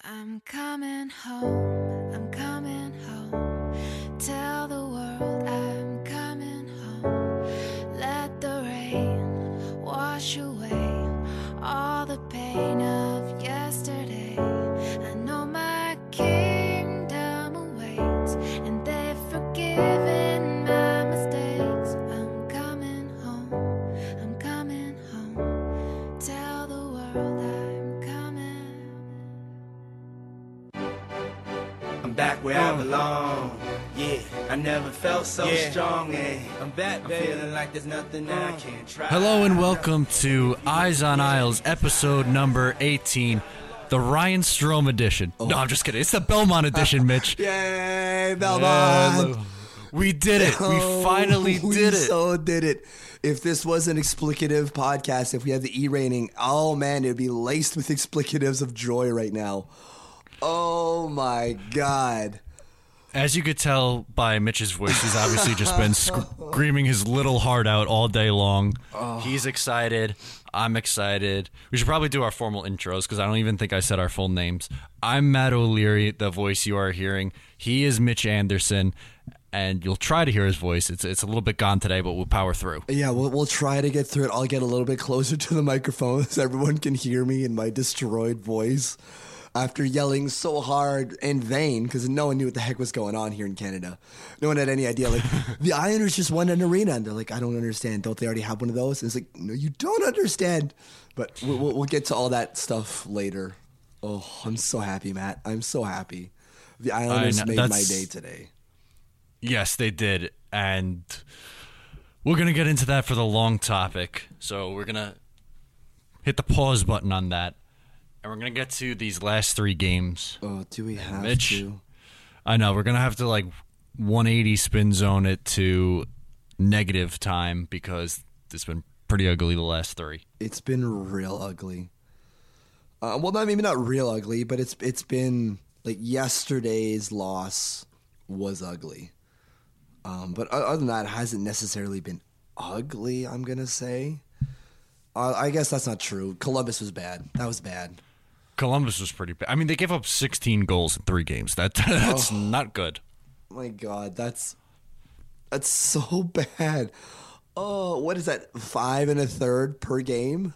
I'm coming home, I'm coming home. Tell the world I'm coming home. Let the rain wash away all the pain of yesterday. I know my kingdom awaits, and they've forgiven my mistakes. I'm coming home, I'm coming home. Tell the world I'm coming. I'm back where I belong. Yeah, I never felt so strong. I'm back, baby. I'm feeling like there's nothing that I can't try. Hello and welcome to Eyes on Isles, episode number 18, the Ryan Strome edition. No, I'm just kidding. It's the Belmont edition, Mitch. Yay, Belmont! We did it. We finally did it. We so did it. If this was an explicative podcast, if we had the E rating, oh man, it would be laced with explicatives of joy right now. Oh my God. As you could tell by Mitch's voice, he's obviously just been screaming his little heart out all day long. He's excited. I'm excited. We should probably do our formal intros because I don't even think I said our full names. I'm Matt O'Leary, the voice you are hearing. He is Mitch Anderson, and you'll try to hear his voice. It's a little bit gone today, but we'll power through. Yeah, we'll try to get through it. I'll get a little bit closer to the microphone so everyone can hear me in my destroyed voice after yelling so hard in vain because no one knew what the heck was going on here in Canada. No one had any idea. Like, the Islanders just won an arena, and they're like, I don't understand. Don't they already have one of those? And it's like, no, you don't understand. But we'll get to all that stuff later. Oh, I'm so happy, Matt. I'm so happy. The Islanders made my day today. Yes, they did. And we're going to get into that for the long topic. So we're going to hit the pause button on that. And we're going to get to these last three games. Oh, do we have Mitch, to? I know. We're going to have to 180 spin zone it to negative time because it's been pretty ugly the last three. It's been real ugly. Well, maybe not real ugly, but it's been like yesterday's loss was ugly. But other than that, it hasn't necessarily been ugly, I'm going to say. I guess that's not true. Columbus was bad. That was bad. Columbus was pretty bad. I mean, they gave up 16 goals in 3 games. That's not good. My God, that's so bad. Oh, what is that? 5 1/3 per game?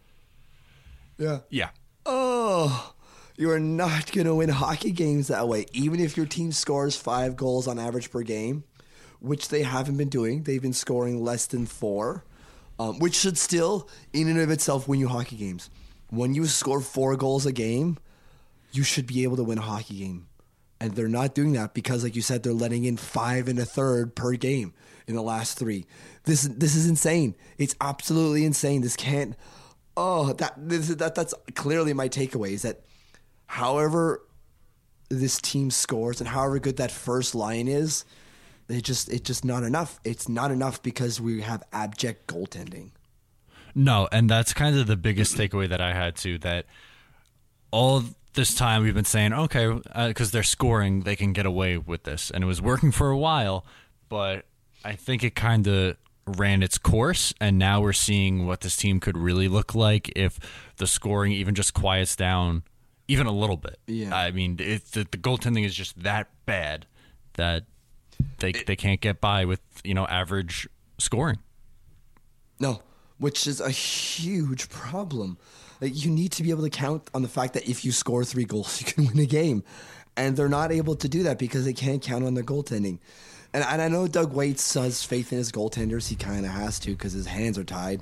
Yeah. Yeah. Oh, you are not going to win hockey games that way. Even if your team scores 5 goals on average per game, which they haven't been doing. They've been scoring less than 4, which should still, in and of itself, win you hockey games. When you score 4 goals a game, you should be able to win a hockey game. And they're not doing that because, like you said, they're letting in 5 1/3 per game in the last 3. This is insane. It's absolutely insane. This can't. Oh, that's clearly my takeaway is that however this team scores and however good that first line is, it's just not enough. It's not enough because we have abject goaltending. No, and that's kind of the biggest takeaway that I had too, that all this time we've been saying, okay, because they're scoring, they can get away with this. And it was working for a while, but I think it kind of ran its course, and now we're seeing what this team could really look like if the scoring even just quiets down even a little bit. Yeah. I mean, the goaltending is just that bad that they can't get by with, average scoring. No, which is a huge problem. Like, you need to be able to count on the fact that if you score 3 goals, you can win a game. And they're not able to do that because they can't count on their goaltending. And I know Doug Waits has faith in his goaltenders. He kind of has to because his hands are tied.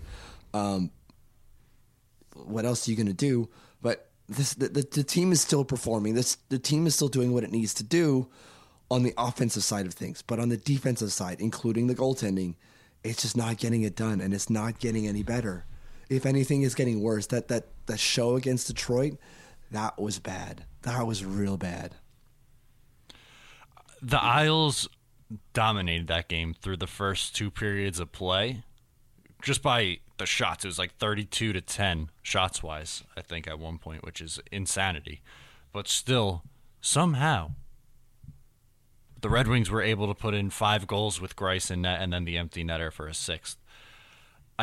What else are you going to do? But the team is still performing. The team is still doing what it needs to do on the offensive side of things. But on the defensive side, including the goaltending, it's just not getting it done, and it's not getting any better. If anything, it's getting worse. That show against Detroit, that was bad. That was real bad. The Isles dominated that game through the first 2 periods of play, just by the shots. It was 32-10 shots-wise, I think, at one point, which is insanity. But still, somehow, the Red Wings were able to put in 5 goals with Greiss in net and then the empty netter for a 6th.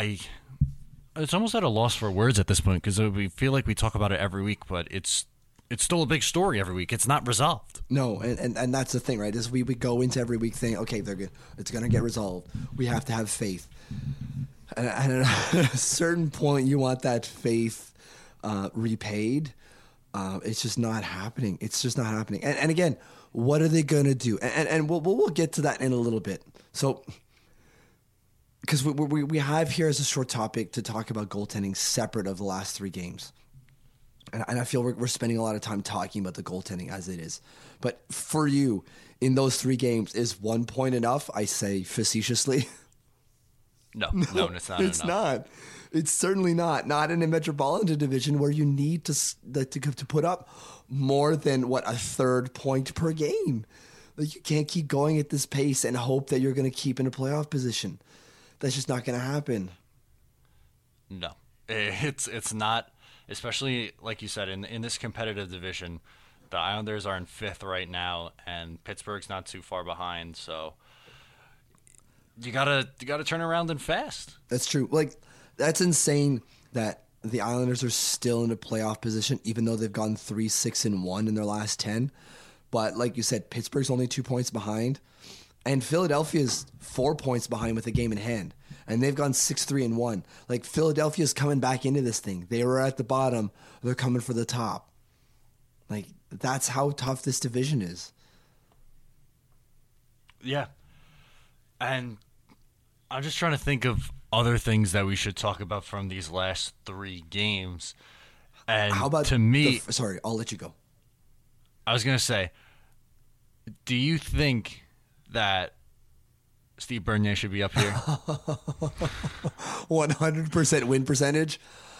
It's almost at a loss for words at this point because we feel like we talk about it every week, but it's it's still a big story every week. It's not resolved. No, and that's the thing, right? Is we go into every week saying, okay, they're good. It's going to get resolved. We have to have faith. And at a certain point, you want that faith repaid. It's just not happening. It's just not happening. And again, what are they going to do? And we'll get to that in a little bit. So, because we have here as a short topic to talk about goaltending separate of the last 3 games. And I feel we're spending a lot of time talking about the goaltending as it is. But for you, in those 3 games, is 1 point enough? I say facetiously. No, it's not It's enough. not. It's certainly not. Not in a Metropolitan Division where you need to put up more than, a third point per game. Like, you can't keep going at this pace and hope that you're going to keep in a playoff position. That's just not going to happen. No, it's not. Especially, like you said, in this competitive division, the Islanders are in 5th right now, and Pittsburgh's not too far behind. So you gotta turn around and fast. That's true. Like, that's insane that the Islanders are still in a playoff position, even though they've gone 3-6-1 in their last 10. But like you said, Pittsburgh's only 2 points behind, and Philadelphia's 4 points behind with a game in hand. And they've gone 6-3-1. Like, Philadelphia's coming back into this thing. They were at the bottom. They're coming for the top. Like, that's how tough this division is. Yeah. And I'm just trying to think of other things that we should talk about from these last 3 games. And How about to me, sorry, I'll let you go. I was going to say, do you think that Steve Bernier should be up here? 100% win percentage?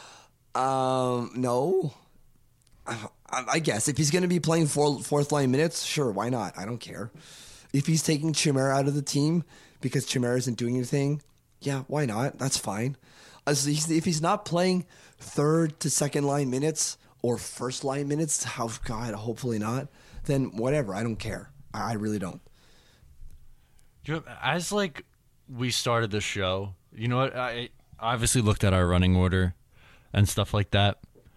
No. I guess if he's going to be playing fourth line minutes, sure, why not? I don't care. If he's taking Chimera out of the team because Chimera isn't doing anything, yeah, why not? That's fine. If he's not playing third to second line minutes or first line minutes, hopefully not, then whatever. I don't care. I really don't. As we started the show, you know what? I obviously looked at our running order and stuff like that,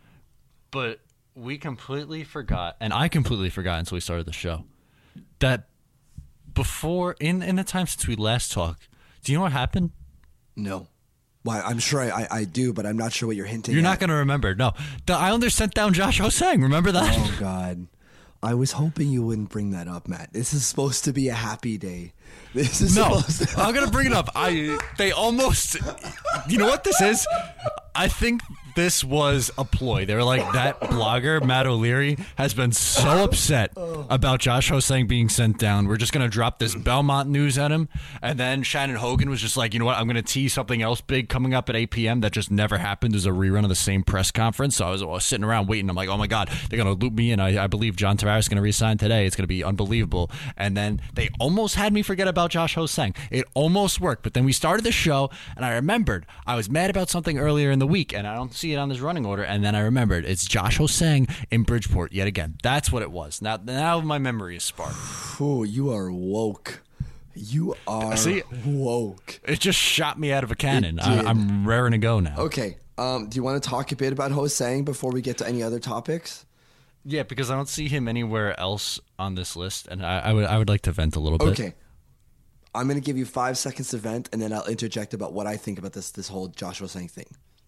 but we completely forgot, and I completely forgot until we started the show, that before, in the time since we last talked, do you know what happened? No. Well, I'm sure I do, but I'm not sure what you're hinting at. You're not going to remember. No. The Islanders sent down Josh Ho-Sang. Remember that? Oh, God. I was hoping you wouldn't bring that up, Matt. This is supposed to be a happy day. This is supposed to... I'm going to bring it up. They almost... You know what this is? I think this was a ploy. They were like, that blogger, Matt O'Leary, has been so upset about Josh Ho-Sang being sent down. We're just going to drop this Belmont news at him. And then Shannon Hogan was just like, you know what? I'm going to tease something else big coming up at 8 p.m. that just never happened. There's a rerun of the same press conference. So I was sitting around waiting. I'm like, oh, my God, they're going to loop me in. I believe John Tavares is going to resign today. It's going to be unbelievable. And then they almost had me forget about Josh Ho-Sang. It almost worked. But then we started the show, and I remembered I was mad about something earlier in the week, and I don't see it on this running order. And then I remembered it's Josh Ho-Sang in Bridgeport yet again. That's what it was. Now my memory is sparked. Oh, you are woke. You are woke. It just shot me out of a cannon. I'm raring to go now. Okay. Do you want to talk a bit about Ho-Sang before we get to any other topics? Yeah, because I don't see him anywhere else on this list, and I would like to vent a little bit. Okay. I'm going to give you 5 seconds to vent, and then I'll interject about what I think about this whole Josh Ho-Sang thing.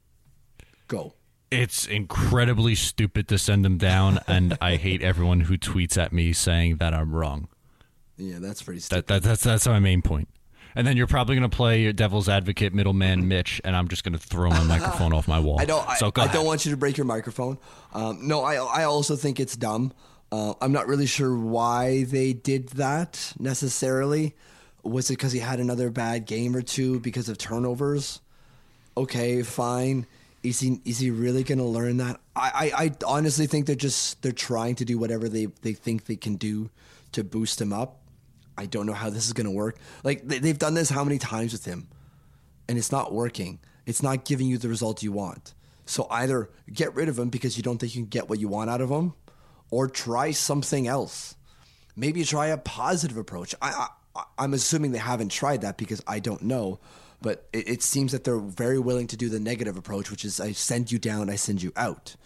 Go. It's incredibly stupid to send him down, and I hate everyone who tweets at me saying that I'm wrong. Yeah, that's pretty stupid. That's my main point. And then you're probably going to play your devil's advocate middleman Mitch, and I'm just going to throw my microphone off my wall. I don't want you to break your microphone. No, I also think it's dumb. I'm not really sure why they did that necessarily. Was it because he had another bad game or two because of turnovers? Okay, fine. Is he really going to learn that? I honestly think they're trying to do whatever they think they can do to boost him up. I don't know how this is going to work. Like, they've done this how many times with him, and it's not working. It's not giving you the result you want. So either get rid of him because you don't think you can get what you want out of him, or try something else. Maybe try a positive approach. I'm assuming they haven't tried that because I don't know, but it seems that they're very willing to do the negative approach, which is I send you down, I send you out.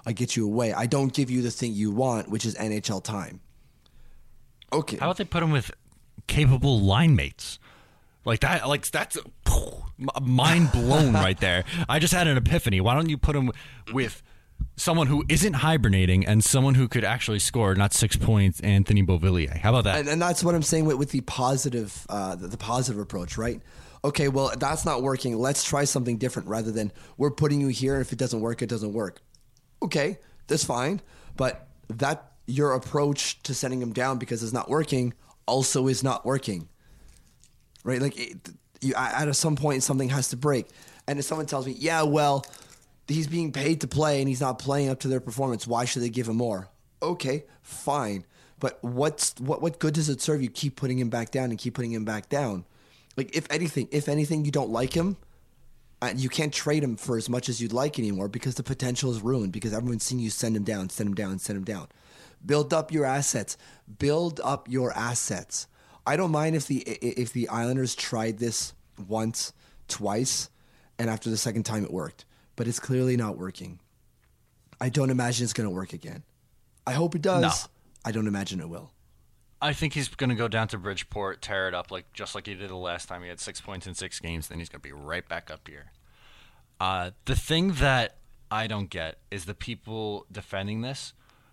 I get you away. I don't give you the thing you want, which is NHL time. Okay. How about they put him with capable line mates? Like that, like that's mind blown right there. I just had an epiphany. Why don't you put him with someone who isn't hibernating and someone who could actually score, not 6 points, Anthony Beauvillier? How about that? And that's what I'm saying with the positive approach, right? Okay, well, that's not working. Let's try something different rather than we're putting you here. If it doesn't work, it doesn't work. Okay, that's fine. But that your approach to sending him down because it's not working also is not working. Right? Like, at some point, something has to break. And if someone tells me, yeah, well, he's being paid to play and he's not playing up to their performance, why should they give him more? Okay, fine. But what good does it serve you keep putting him back down and keep putting him back down? Like, if anything, you don't like him, you can't trade him for as much as you'd like anymore because the potential is ruined because everyone's seen you send him down. Build up your assets. I don't mind if the Islanders tried this once, twice, and after the second time it worked. But it's clearly not working. I don't imagine it's going to work again. I hope it does. No. I don't imagine it will. I think he's going to go down to Bridgeport, tear it up just like he did the last time. He had 6 points in 6 games. Then he's going to be right back up here. The thing that I don't get is the people defending this.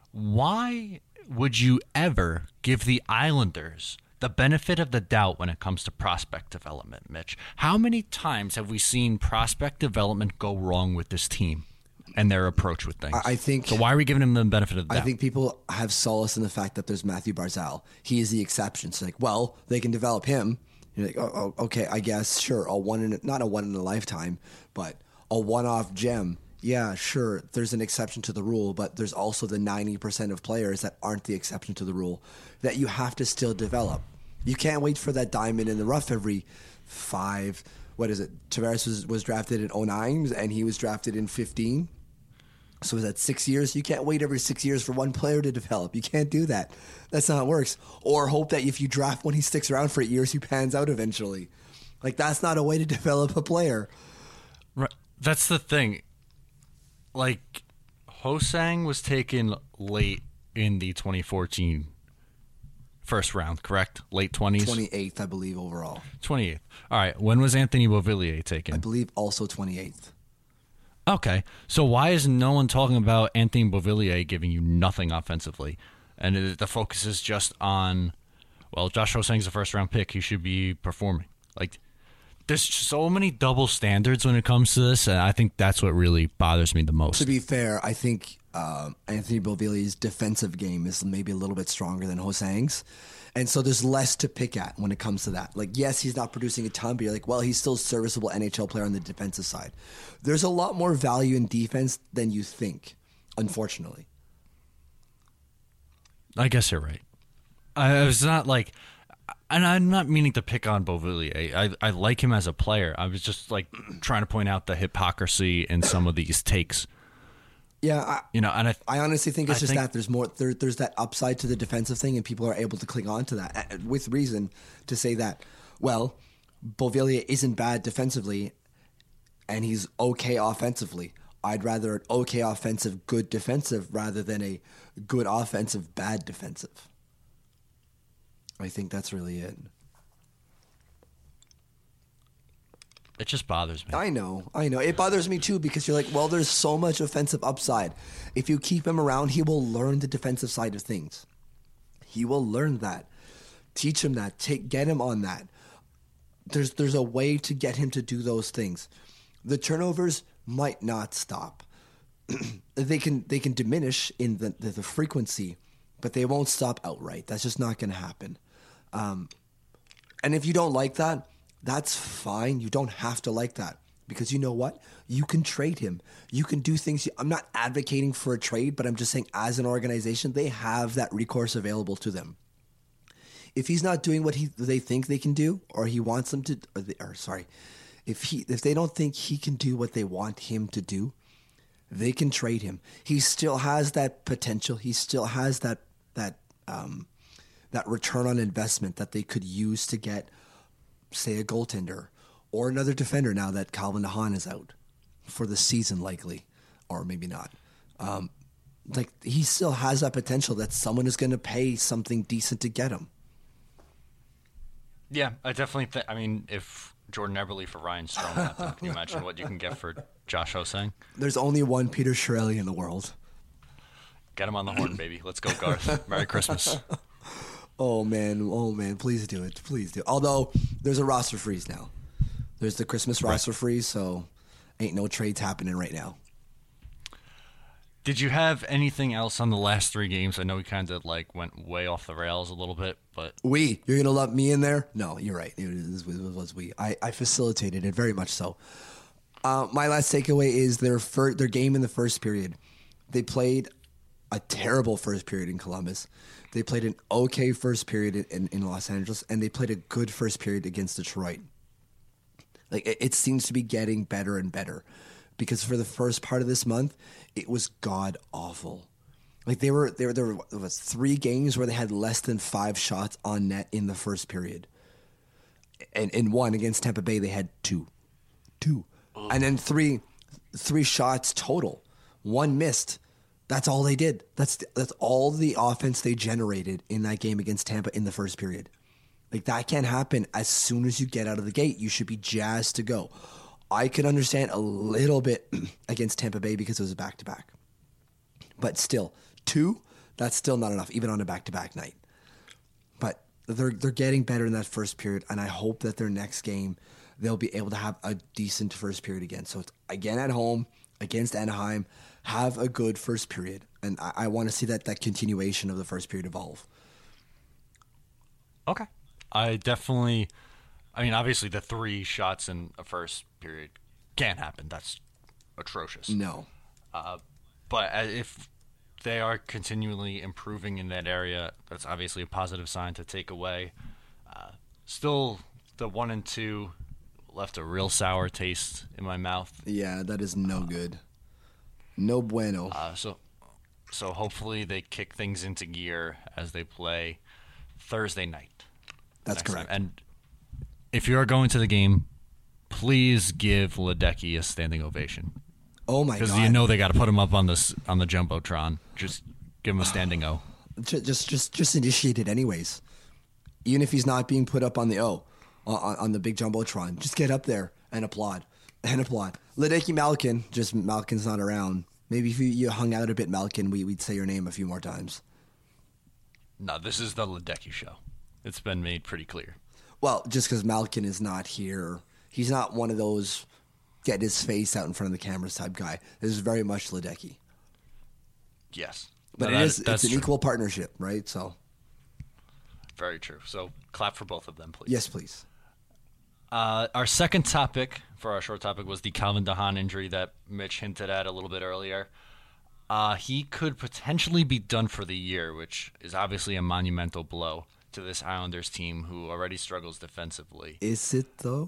Why would you ever give the Islanders the benefit of the doubt when it comes to prospect development, Mitch? How many times have we seen prospect development go wrong with this team and their approach with things? I think. So why are we giving him the benefit of the doubt? I think people have solace in the fact that there's Matthew Barzal. He is the exception. So like, well, they can develop him. You're like, oh, okay, I guess, sure. Not a one in a lifetime, but a one-off gem. Yeah, sure. There's an exception to the rule, but there's also the 90% of players that aren't the exception to the rule that you have to still develop. You can't wait for that diamond in the rough every 5. What is it? Tavares was drafted in 09 and he was drafted in 15. So is that 6 years? You can't wait every 6 years for one player to develop. You can't do that. That's not how it works. Or hope that if you draft one, he sticks around for 8 years, he pans out eventually. Like, that's not a way to develop a player. Right. That's the thing. Like, Ho-Sang was taken late in the 2014 first round, correct? Late 20s? 28th, I believe, overall. 28th. All right. When was Anthony Beauvillier taken? I believe also 28th. Okay. So why is no one talking about Anthony Beauvillier giving you nothing offensively? And the focus is just on, well, Josh Ho-Sang's a first-round pick. He should be performing. Like, there's so many double standards when it comes to this, and I think that's what really bothers me the most. To be fair, I think Anthony Beauvillier's defensive game is maybe a little bit stronger than Ho-Sang's. And so there's less to pick at when it comes to that. Like, yes, he's not producing a ton, but you're like, well, he's still a serviceable NHL player on the defensive side. There's a lot more value in defense than you think, unfortunately. I guess you're right. I was not like, and I'm not meaning to pick on Beauvillier. I like him as a player. I was just like trying to point out the hypocrisy in some of these takes. Yeah, and I honestly think it's that there's more. There's that upside to the defensive thing, and people are able to cling on to that with reason to say that. Well, Beauvillier isn't bad defensively, and he's okay offensively. I'd rather an okay offensive, good defensive, rather than a good offensive, bad defensive. I think that's really it. It just bothers me. I know. It bothers me too because you're like, well, there's so much offensive upside. If you keep him around, he will learn the defensive side of things. He will learn that. Teach him that. Get him on that. There's a way to get him to do those things. The turnovers might not stop. They can diminish in the frequency, but they won't stop outright. That's just not going to happen. And if you don't like that, that's fine. You don't have to like that because you know what? You can trade him. You can do things. I'm not advocating for a trade, but I'm just saying as an organization, they have that recourse available to them. If he's not doing what they think they can do, or he wants them to, if they don't think he can do what they want him to do, they can trade him. He still has that potential. He still has that return on investment that they could use to get, say, a goaltender or another defender now that Calvin DeHaan is out for the season likely, or maybe not. like he still has that potential that someone is going to pay something decent to get him. Yeah, I definitely think. I mean, if Jordan Eberle for Ryan Strome happened, can you imagine what you can get for Josh Hosang? There's only one Peter Chiarelli in the world. Get him on the horn, baby. Let's go, Garth. Merry Christmas. Oh man, please do it. Please do. Although there's a roster freeze now. There's the Christmas roster freeze, so ain't no trades happening right now. Did you have anything else on the last 3 games? I know we kind of like went way off the rails a little bit, but You're going to lump me in there? No, you're right. It was we. I facilitated it very much so. My last takeaway is their game in the first period. They played a terrible first period in Columbus. They played an okay first period in Los Angeles, and they played a good first period against Detroit. Like it seems to be getting better and better, because for the first part of this month, it was god awful. Like there were 3 games where they had less than 5 shots on net in the first period, and in one against Tampa Bay they had two, and then three shots total. 1 missed. That's all they did. That's all the offense they generated in that game against Tampa in the first period. Like that can't happen as soon as you get out of the gate. You should be jazzed to go. I could understand a little bit against Tampa Bay because it was a back-to-back. But still, 2, that's still not enough, even on a back-to-back night. But they're getting better in that first period, and I hope that their next game, they'll be able to have a decent first period again. So it's again at home against Anaheim. Have a good first period, and I want to see that continuation of the first period evolve. okay. I mean, obviously the 3 shots in a first period can't happen. That's atrocious. No. But if they are continually improving in that area, that's obviously a positive sign to take away. Still, the 1 and 2 left a real sour taste in my mouth. Yeah, that is no good. No bueno. So hopefully they kick things into gear as they play Thursday night. That's correct. Time. And if you're going to the game, please give Ledecky a standing ovation. Oh my god! Because you know they got to put him up on the jumbotron. Just give him a standing O. Just initiate it anyways. Even if he's not being put up on the O, on the big jumbotron, just get up there and applaud. Ledecky Malkin, just Malkin's not around. Maybe if you hung out a bit, Malkin, we'd say your name a few more times. No, this is the Ledecky show. It's been made pretty clear. Well, just because Malkin is not here, he's not one of those get his face out in front of the cameras type guy. This is very much Ledecky. Yes. But no, it's an true. equal partnership, right? So, very true. So clap for both of them, please. yes, please. Our second topic for our short topic was the Calvin DeHaan injury that Mitch hinted at a little bit earlier. He could potentially be done for the year, which is obviously a monumental blow to this Islanders team who already struggles defensively. Is it though?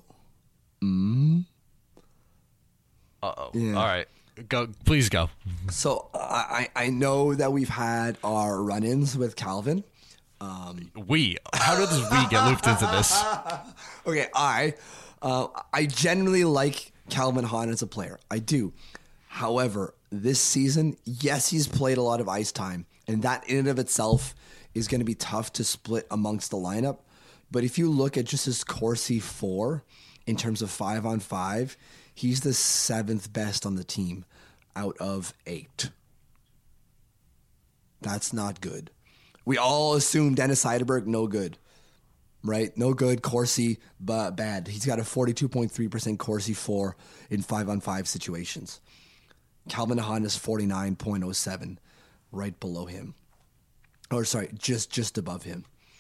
Uh-oh. Yeah. All right. Please go. So I know that we've had our run-ins with Calvin. How does we get looped into this? Okay, I genuinely like Calvin DeHaan as a player. I do. However, this season, yes, he's played a lot of ice time, and that in and of itself is going to be tough to split amongst the lineup. But if you look at just his Corsi 4 in terms of 5-on-5, he's the 7th best on the team out of 8. That's not good. We all assume Dennis Heidelberg, no good. Right? No good. Corsi, but bad. He's got a 42.3% Corsi 4 in 5-on-5 situations. Calvin DeHaan is 49.07, right below him. Or sorry, just above him.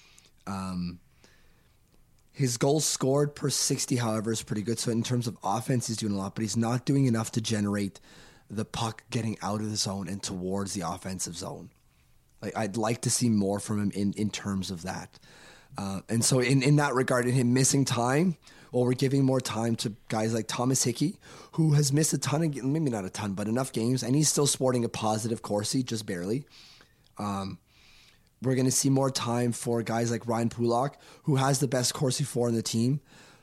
His goals scored per 60, however, is pretty good. So in terms of offense, he's doing a lot, but he's not doing enough to generate the puck getting out of the zone and towards the offensive zone. Like I'd like to see more from him in terms of that. And so in that regard, in him missing time, well, we're giving more time to guys like Thomas Hickey, who has missed a ton of, maybe not a ton, but enough games, and he's still sporting a positive Corsi, just barely. We're going to see more time for guys like Ryan Pulock, who has the best Corsi 4 in the team.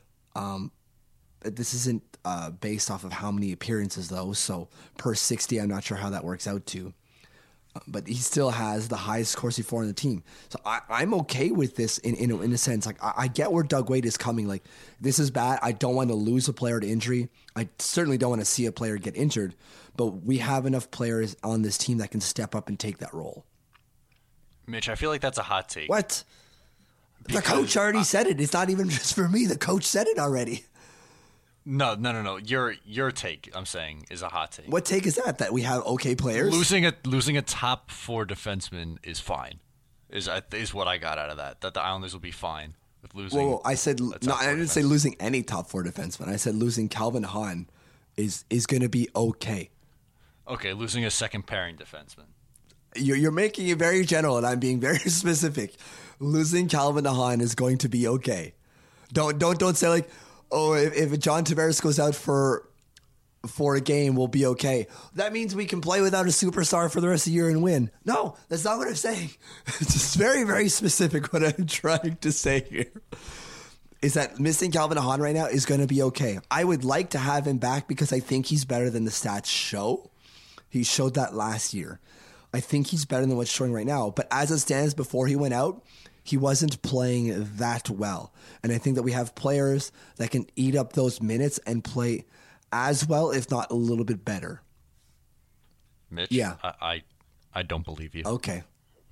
This isn't based off of how many appearances, though, so per 60, I'm not sure how that works out to. but he still has the highest Corsi for on the team. So I'm okay with this in a sense. Like I get where Doug Wade is coming. Like this is bad. I don't want to lose a player to injury. I certainly don't want to see a player get injured. But we have enough players on this team that can step up and take that role. Mitch, I feel like that's a hot take. What? The coach already said it. It's not even just for me. The coach said it already. No. Your take, I'm saying, is a hot take. What take is that? That we have okay players? Losing a top 4 defenseman is fine. Is what I got out of that. That the Islanders will be fine with losing. Well, I said no. I didn't say losing any top 4 defenseman. I said losing Calvin Hahn is going to be okay. Okay, losing a second pairing defenseman. You're making it very general, and I'm being very specific. Losing Calvin Hahn is going to be okay. Don't say like, oh, if John Tavares goes out for a game, we'll be okay. That means we can play without a superstar for the rest of the year and win. No, that's not what I'm saying. It's just very, very specific what I'm trying to say here. Is that missing Calvin Hahn right now is going to be okay. I would like to have him back because I think he's better than the stats show. He showed that last year. I think he's better than what's showing right now. But as it stands, before he went out, he wasn't playing that well. And I think that we have players that can eat up those minutes and play as well, if not a little bit better. Mitch, yeah. I don't believe you. Okay.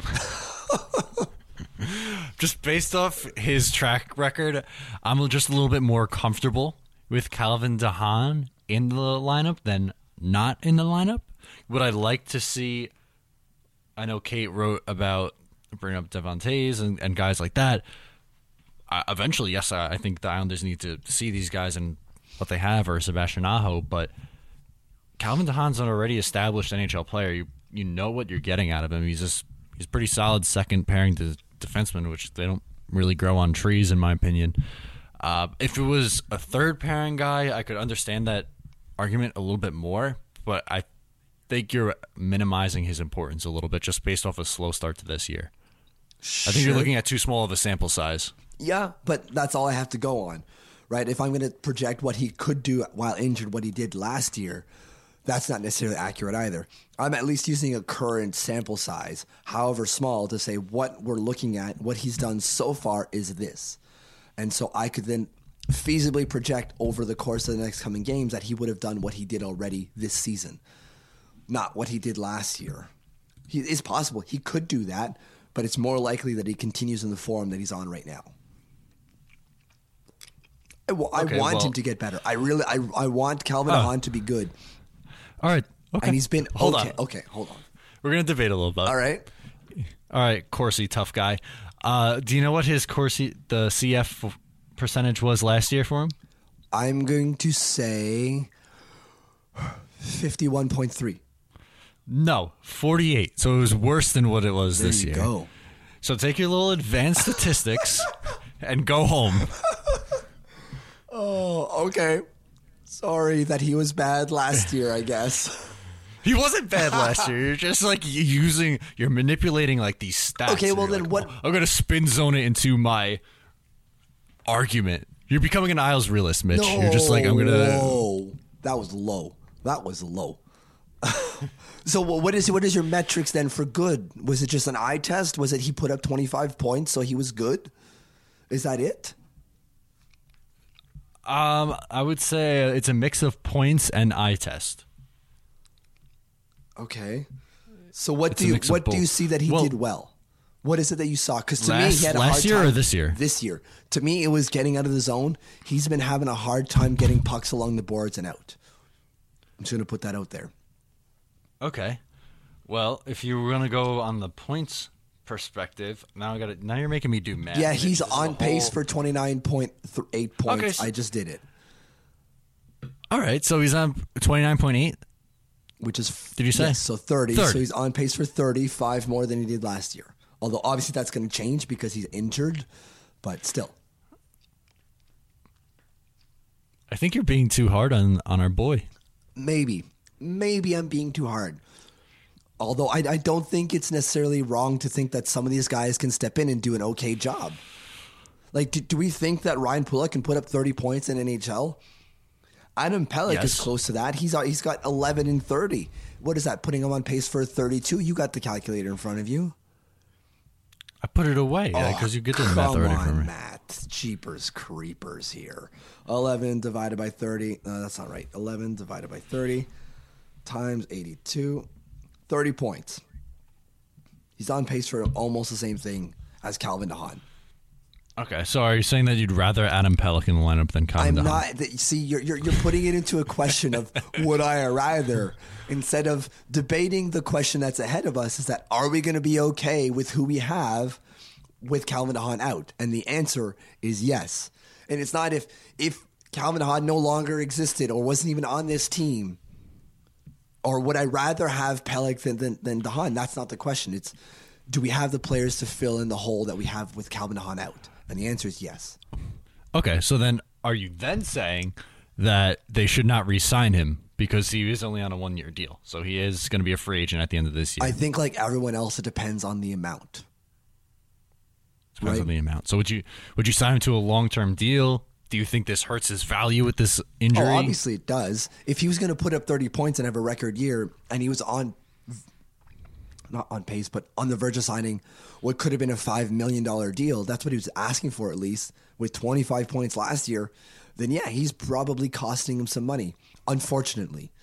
Just based off his track record, I'm just a little bit more comfortable with Calvin DeHaan in the lineup than not in the lineup. Would I like to see... I know Kate wrote about bringing up Devontae's and guys like that. Eventually, yes, I think the Islanders need to see these guys and what they have, or Sebastian Aho, but Calvin DeHaan's an already established NHL player. You know what you're getting out of him. He's pretty solid second pairing defenseman, which they don't really grow on trees, in my opinion. If it was a third pairing guy, I could understand that argument a little bit more, but I think you're minimizing his importance a little bit just based off a slow start to this year. Sure. I think you're looking at too small of a sample size. Yeah, but that's all I have to go on, right? If I'm going to project what he could do while injured, what he did last year, that's not necessarily accurate either. I'm at least using a current sample size, however small, to say what we're looking at, what he's done so far is this. And so I could then feasibly project over the course of the next coming games that he would have done what he did already this season. Not what he did last year. It's possible. He could do that, but it's more likely that he continues in the form that he's on right now. I want him to get better. I want Calvin Hahn to be good. All right. Okay. And he's been hold okay. on. Okay, hold on. We're going to debate a little bit. All right. Corsi, tough guy. Do you know what his Corsi, the CF percentage was last year for him? I'm going to say 51.3. No, 48. So it was worse than what it was this year. There you go. So take your little advanced statistics and go home. Oh, okay. Sorry that he was bad last year, I guess. He wasn't bad last year. You're just like you're manipulating like these stats. Okay, well then like, what? I'm going to spin zone it into my argument. You're becoming an Isles realist, Mitch. No, You're just like, I'm going to. Whoa. That was low. So what is your metrics then for good? Was it just an eye test? Was it he put up 25 points so he was good? Is that it? I would say it's a mix of points and eye test. Okay. So what do you see that he did well? What is it that you saw? Because to me, he had a hard time. Last year or this year? This year. To me, it was getting out of the zone. He's been having a hard time getting pucks along the boards and out. I'm just going to put that out there. Okay. Well, if you were going to go on the points perspective, now you're making me do math. Yeah, he's on pace for 29.8 points. Okay, I just did it. All right, so he's on 29.8? Which is... Did you say? Yes, so 30. So he's on pace for 35 more than he did last year. Although, obviously, that's going to change because he's injured, but still. I think you're being too hard on our boy. Maybe I'm being too hard. Although I don't think it's necessarily wrong to think that some of these guys can step in and do an okay job. Like, do we think that Ryan Pulock can put up 30 points in NHL? Adam Pelech is Yes. close to that. He's got 11 and 30. What is that? Putting him on pace for 32? You got the calculator in front of you. I put it away because you get the math already for me. Matt. Jeepers creepers here. 11 divided by 30. That's not right. 11 divided by 30 times 82. 30 points. He's on pace for almost the same thing as Calvin DeHaan. Okay, so are you saying that you'd rather Adam Pelech in the lineup than Calvin I'm DeHaan? not. See, you're putting it into a question of would I rather, instead of debating the question that's ahead of us. Is that are we going to be okay with who we have with Calvin DeHaan out? And the answer is yes. And it's not if Calvin DeHaan no longer existed or wasn't even on this team, or would I rather have Pelech than DeHaan? That's not the question. It's do we have the players to fill in the hole that we have with Calvin DeHaan out? And the answer is yes. Okay, so then are you then saying that they should not re-sign him because he is only on a 1-year deal? So he is going to be a free agent at the end of this year. I think like everyone else, it depends on the amount. Depends on the amount. So would you sign him to a long-term deal? Do you think this hurts his value with this injury? Oh, obviously it does. If he was going to put up 30 points and have a record year, and he was not on pace, but on the verge of signing what could have been a $5 million deal, that's what he was asking for at least, with 25 points last year, then yeah, he's probably costing him some money, unfortunately.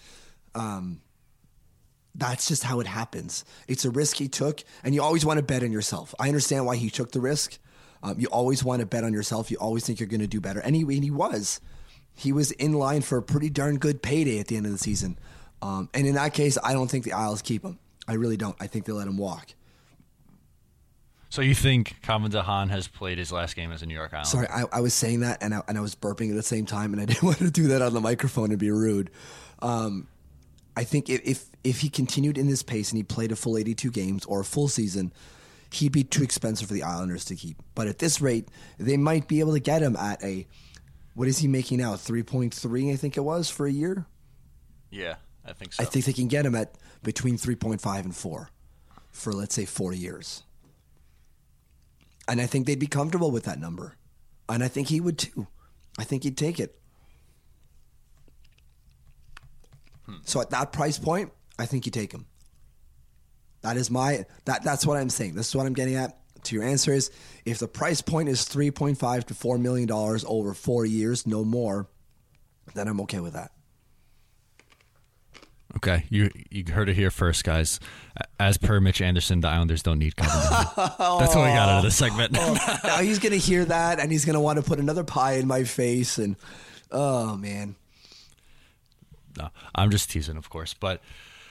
That's just how it happens. It's a risk he took, and you always want to bet on yourself. I understand why he took the risk. You always want to bet on yourself. You always think you're going to do better. And he was. He was in line for a pretty darn good payday at the end of the season. And in that case, I don't think the Isles keep him. I really don't. I think they let him walk. So you think Calvin DeHaan has played his last game as a New York Islander? Sorry, I was saying that, and I was burping at the same time, and I didn't want to do that on the microphone and be rude. I think if he continued in this pace and he played a full 82 games or a full season, he'd be too expensive for the Islanders to keep. But at this rate, they might be able to get him at what is he making now? 3.3, I think it was, for a year? Yeah, I think so. I think they can get him at between 3.5 and 4 for, let's say, 4 years. And I think they'd be comfortable with that number. And I think he would too. I think he'd take it. So at that price point, I think you take him. That's what I'm saying. This is what I'm getting at. To your answer is, if the price point is $3.5 to $4 million over 4 years, no more, then I'm okay with that. Okay, you heard it here first, guys. As per Mitch Anderson, the Islanders don't need Calvin DeHaan. That's what we got out of this segment. Now he's going to hear that, and he's going to want to put another pie in my face. And oh, man. No, I'm just teasing, of course. But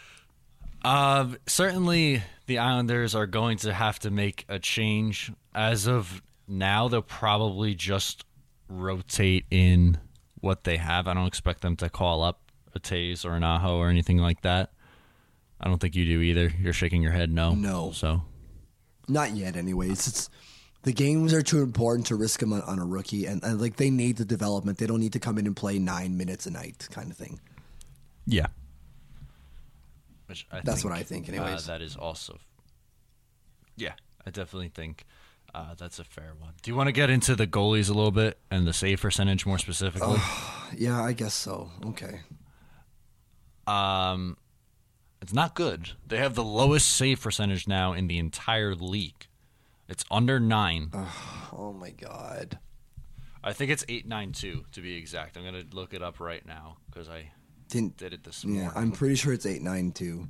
certainly the Islanders are going to have to make a change. As of now, they'll probably just rotate in what they have. I don't expect them to call up a Taves or an Aho or anything like that. I don't think you do either. You're shaking your head no. No. So not yet anyways. The games are too important to risk them on a rookie, and like they need the development. They don't need to come in and play 9 minutes a night kind of thing. yeah. That's what I think anyways. That is also... Yeah, I definitely think that's a fair one. Do you want to get into the goalies a little bit and the save percentage more specifically? Yeah, I guess so. Okay. It's not good. They have the lowest save percentage now in the entire league. It's under 9. Oh my God. I think it's 8.92 to be exact. I'm going to look it up right now because I did it this morning. Yeah, I'm pretty sure it's 8.92.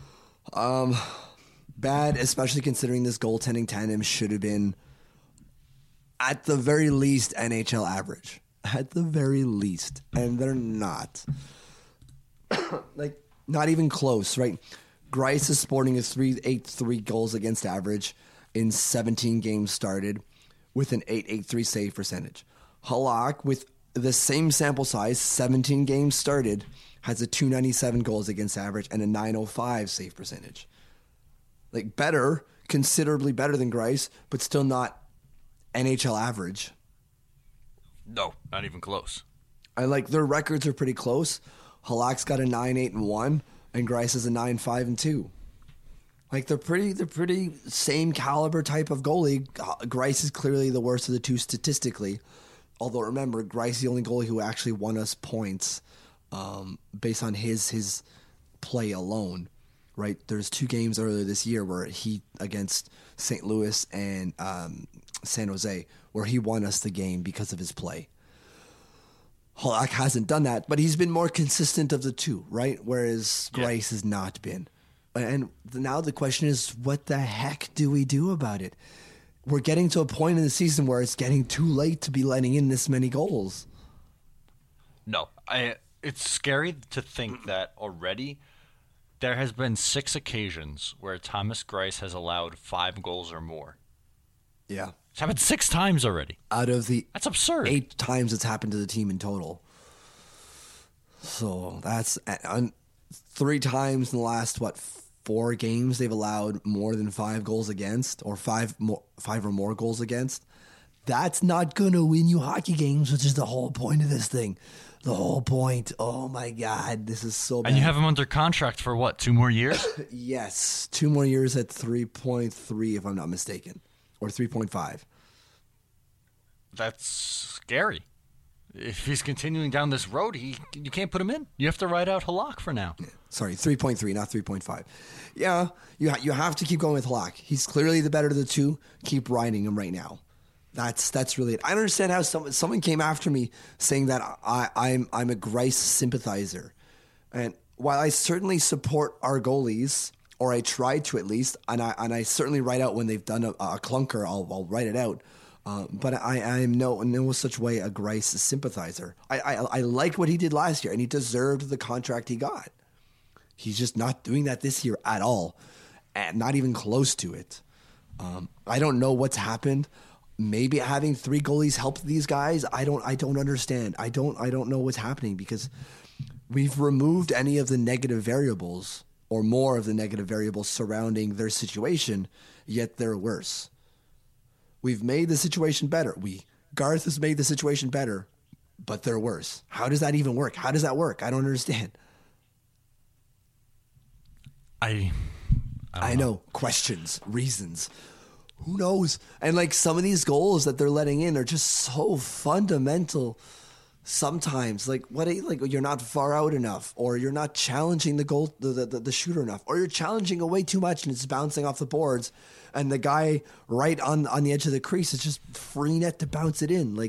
Bad, especially considering this goaltending tandem should have been at the very least NHL average. At the very least. And they're not. Like, not even close, right? Greiss is sporting a 3.83 goals against average in 17 games started with an 8.83 save percentage. Halak, with the same sample size, 17 games started, has a 297 goals against average and a 905 save percentage. Like, better, considerably better than Greiss, but still not NHL average. No, not even close. I like their records are pretty close. Halak's got a 9-8-1, and Greiss is a 9-5-2. Like they're pretty same caliber type of goalie. Greiss is clearly the worst of the two statistically. Although remember, Grice is the only goalie who actually won us points based on his play alone. Right? There's 2 games earlier this year where he against St. Louis and San Jose where he won us the game because of his play. Halak hasn't done that, but he's been more consistent of the two, right? Whereas Grice has not been. And now the question is, what the heck do we do about it? We're getting to a point in the season where it's getting too late to be letting in this many goals. No, it's scary to think that already there has been 6 occasions where Thomas Greiss has allowed 5 goals or more. Yeah. It's happened 6 times already. Out of the That's absurd. 8 times it's happened to the team in total. So that's 3 times in the last, 4 games they've allowed more than 5 goals against, or 5 or more goals against. That's not going to win you hockey games, which is the whole point of this thing. The whole point. Oh, my God. This is so bad. And you have him under contract for what, 2 more years? Yes. 2 more years at 3.3, if I'm not mistaken. Or 3.5. That's scary. If he's continuing down this road, you can't put him in. You have to ride out Halak for now. Sorry, 3.3, not 3.5. Yeah, you have to keep going with Halak. He's clearly the better of the two. Keep riding him right now. That's really it. I don't understand how someone came after me saying that I'm a Greiss sympathizer. And while I certainly support our goalies, or I try to at least, and I certainly write out when they've done a clunker, I'll write it out. But I am in no such way a Greiss sympathizer. I like what he did last year, and he deserved the contract he got. He's just not doing that this year at all, and not even close to it. I don't know what's happened. Maybe having 3 goalies helped these guys. I don't understand. I don't know what's happening, because we've removed any of the negative variables, or more of the negative variables surrounding their situation, yet they're worse. We've made the situation better. Garth has made the situation better, but they're worse. How does that even work? How does that work? I don't understand. I know. Questions, reasons. Who knows? And some of these goals that they're letting in are just so fundamental. Sometimes, you're not far out enough, or you're not challenging the shooter enough, or you're challenging away too much and it's bouncing off the boards, and the guy right on the edge of the crease is just free net to bounce it in.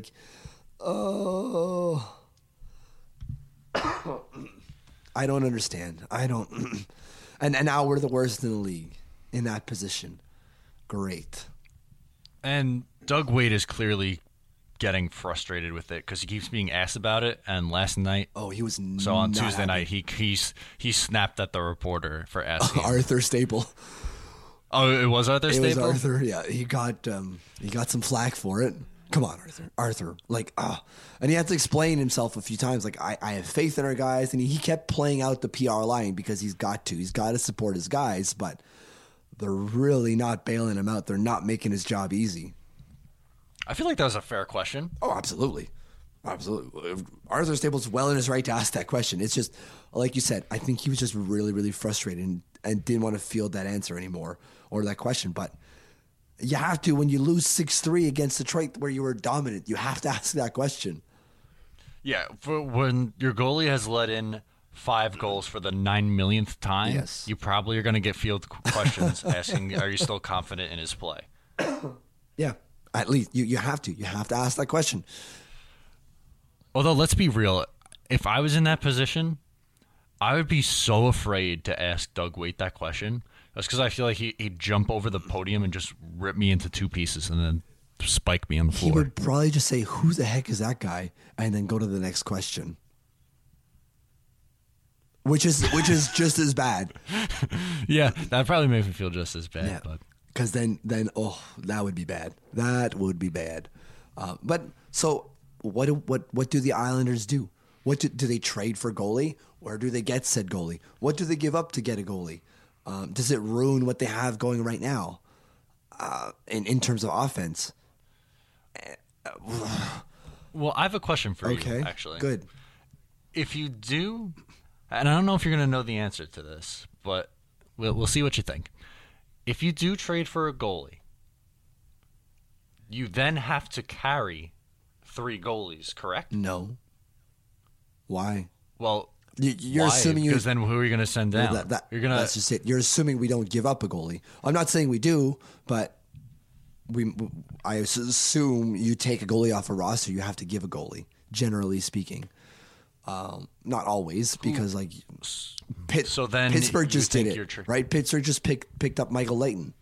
I don't understand. I don't. And now we're the worst in the league in that position. Great. And Doug Wade is clearly getting frustrated with it because he keeps being asked about it. And last night, he was so on not Tuesday happy. night he snapped at the reporter for asking Arthur Staple. Oh, it was Arthur Staple? It was Arthur. Yeah, he got some flack for it. Come on, Arthur. And he had to explain himself a few times. I have faith in our guys, and he kept playing out the PR line because he's got to support his guys, but they're really not bailing him out. They're not making his job easy. I feel like that was a fair question. Oh, absolutely. Absolutely. Arthur Staple's well in his right to ask that question. It's just, like you said, I think he was just really, really frustrated and didn't want to field that answer anymore, or that question. But you have to, when you lose 6-3 against Detroit where you were dominant, you have to ask that question. Yeah, when your goalie has let in 5 goals for the 9 millionth time, yes, you probably are going to get field questions asking, are you still confident in his play? Yeah, at least you have to. You have to ask that question. Although, let's be real. If I was in that position, I would be so afraid to ask Doug Waite that question. That's because I feel like he'd jump over the podium and just rip me into 2 pieces and then spike me on the floor. He would probably just say, who the heck is that guy? And then go to the next question. Which is just as bad. Yeah, that probably makes me feel just as bad. Yeah, because then that would be bad. That would be bad. But so what do the Islanders do? What do they trade for goalie? Where do they get said goalie? What do they give up to get a goalie? Does it ruin what they have going right now in terms of offense? Well, I have a question for you, actually. Good. If you do, and I don't know if you're going to know the answer to this, but we'll see what you think. If you do trade for a goalie, you then have to carry 3 goalies, correct? No. Why? Well, You're why? assuming because then who are you going to send down? You're gonna. That's just it. You're assuming we don't give up a goalie. I'm not saying we do, but I assume you take a goalie off a roster, you have to give a goalie. Generally speaking, not always, because like So then Pittsburgh you just did think it, you're right? Pittsburgh just picked up Michael Leighton.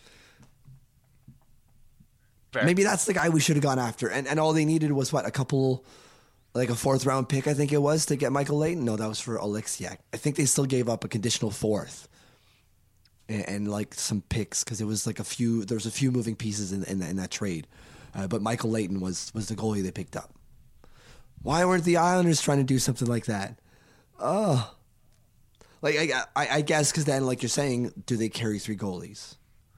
Fair. Maybe that's the guy we should have gone after, and all they needed was what, a couple. Like a 4th round pick, I think it was, to get Michael Leighton. No, that was for Alexiak. I think they still gave up a conditional 4th and like some picks, because it was like there was a few moving pieces in that trade. But Michael Leighton was the goalie they picked up. Why weren't the Islanders trying to do something like that? Oh, like I guess because then, like you're saying, do they carry 3 goalies?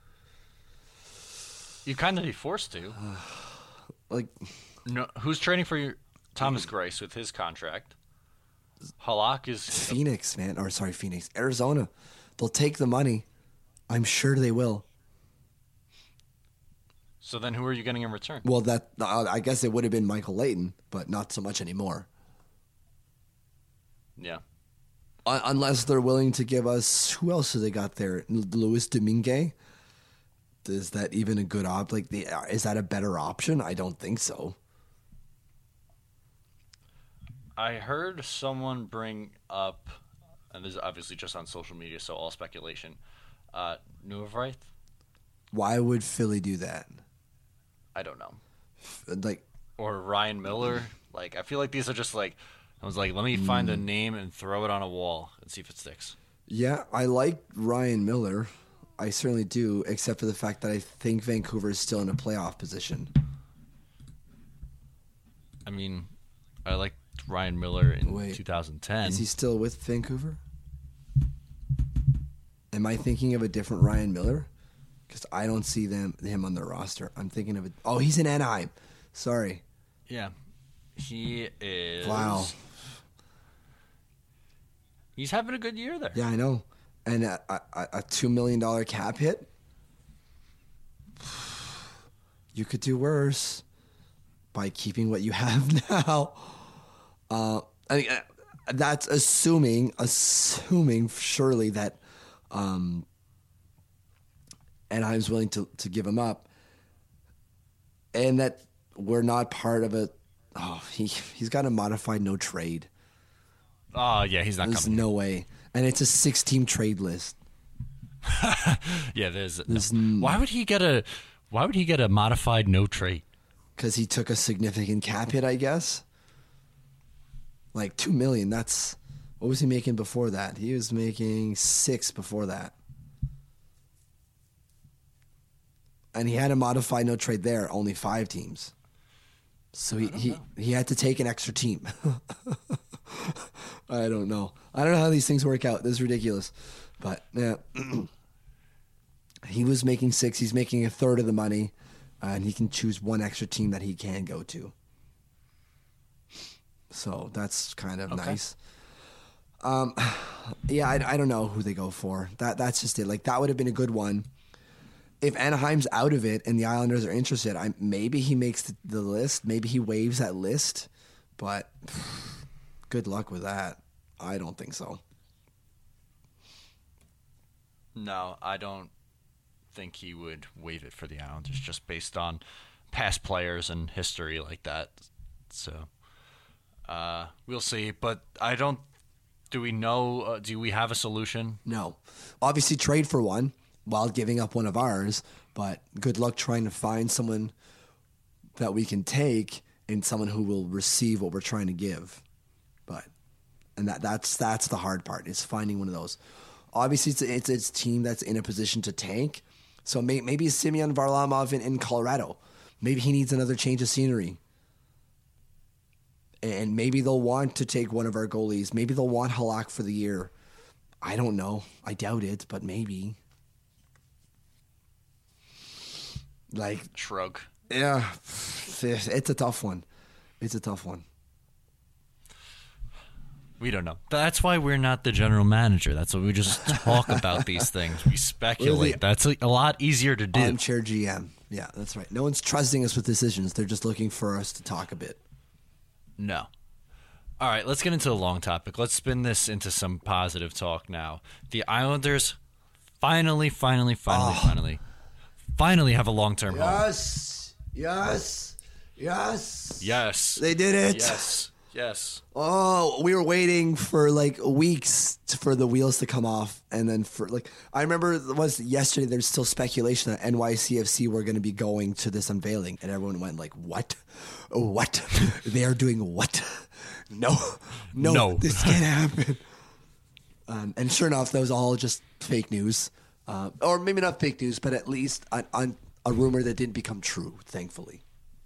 You kind of be forced to. Like, No, who's trading for your Thomas Greiss with his contract? Halak is Phoenix, man. Or sorry, Phoenix. Arizona. They'll take the money. I'm sure they will. So then who are you getting in return? Well, I guess it would have been Michael Leighton, but not so much anymore. Yeah. Unless they're willing to give us, who else have they got there? Louis Domingue? Is that even a good is that a better option? I don't think so. I heard someone bring up, and this is obviously just on social media, so all speculation, Neuvirth? Why would Philly do that? I don't know. Like, Or Ryan Miller. Like, I feel like these are just like, I was like, let me find a name and throw it on a wall and see if it sticks. yeah, I like Ryan Miller. I certainly do, except for the fact that I think Vancouver is still in a playoff position. I mean, I liked Ryan Miller in Wait, 2010. Is he still with Vancouver? Am I thinking of a different Ryan Miller? Because I don't see him on their roster. I'm thinking of it. Oh, he's in Anaheim. Sorry. Yeah. He is. Wow. He's having a good year there. Yeah, I know. And a $2 million cap hit? You could do worse by keeping what you have now. I mean, that's assuming surely that Anaheim's willing to give him up, and that we're not part of it. Oh, he's got a modified no trade. Oh, yeah, he's not There's coming. no way, and it's a 6-team trade list. Yeah, there's Why would he get a modified no trade? Because he took a significant cap hit, I guess. Like $2 million. That's what was he making before that? He was making $6 million before that, and he had a modified no trade there. Only 5 teams, so he had to take an extra team. I don't know. I don't know how these things work out. This is ridiculous, but yeah, he was making 6. He's making a third of the money. And he can choose one extra team that he can go to. So that's kind of nice. Yeah, I don't know who they go for. That's just it. Like, that would have been a good one. If Anaheim's out of it and the Islanders are interested, maybe he makes the list. Maybe he waives that list. But good luck with that. I don't think so. No, I don't think he would waive it for the Islanders just based on past players and history like that. So we'll see. But I don't. Do we know? Do we have a solution? No. Obviously, trade for one while giving up one of ours. But good luck trying to find someone that we can take and someone who will receive what we're trying to give. That's the hard part, is finding one of those. Obviously, it's a team that's in a position to tank. So maybe Semyon Varlamov in Colorado. Maybe he needs another change of scenery. And maybe they'll want to take one of our goalies. Maybe they'll want Halak for the year. I don't know. I doubt it, but maybe. Like, Shrug. yeah, it's a tough one. It's a tough one. We don't know. That's why we're not the general manager. That's why we just talk about these things. We speculate. That's a lot easier to do. Armchair GM. Yeah, that's right. No one's trusting us with decisions. They're just looking for us to talk a bit. No. All right, let's get into a long topic. Let's spin this into some positive talk now. The Islanders finally have a long-term home. Yes. Yes. They did it. Yes. Oh, we were waiting for like weeks for the wheels to come off. And then I remember it was yesterday, there's still speculation that NYCFC were going to be going to this unveiling. And everyone went like, what? What? They are doing what? No, this can't happen. And sure enough, that was all just fake news. Or maybe not fake news, but at least on a rumor that didn't become true, thankfully.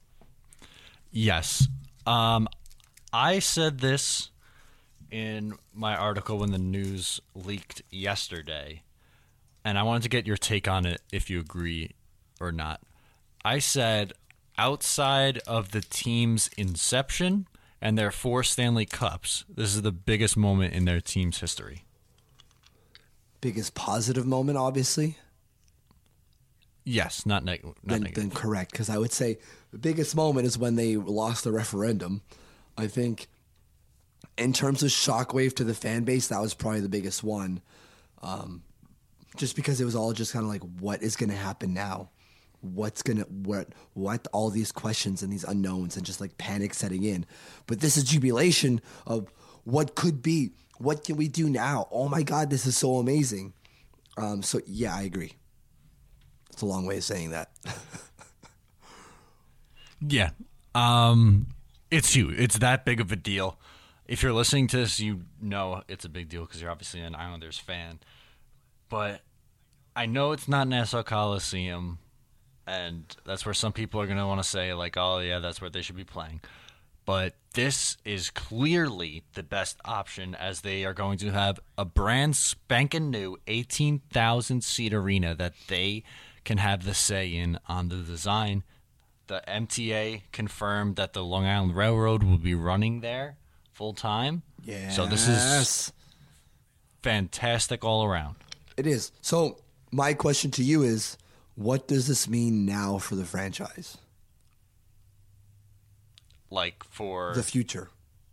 Yes. I said this in my article when the news leaked yesterday, and I wanted to get your take on it if you agree or not. I said outside of the team's inception and their 4 Stanley Cups, this is the biggest moment in their team's history. Biggest positive moment, obviously? Yes, not negative. Then correct, because I would say the biggest moment is when they lost the referendum. I think in terms of shockwave to the fan base, that was probably the biggest one. Just because it was all just kind of like, what is going to happen now? What all these questions and these unknowns and just like panic setting in. But this is jubilation of what could be. What can we do now? Oh my God, this is so amazing. So yeah, I agree. It's a long way of saying that. Yeah. It's huge. It's that big of a deal. If you're listening to this, you know it's a big deal because you're obviously an Islanders fan. But I know it's not Nassau Coliseum, and that's where some people are going to want to say, like, oh, yeah, that's where they should be playing. But this is clearly the best option, as they are going to have a brand spanking new 18,000-seat arena that they can have the say in on the design. The MTA confirmed that the Long Island Railroad will be running there full time. Yeah. So this is fantastic all around. It is. So my question to you is, what does this mean now for the franchise? Like for the future.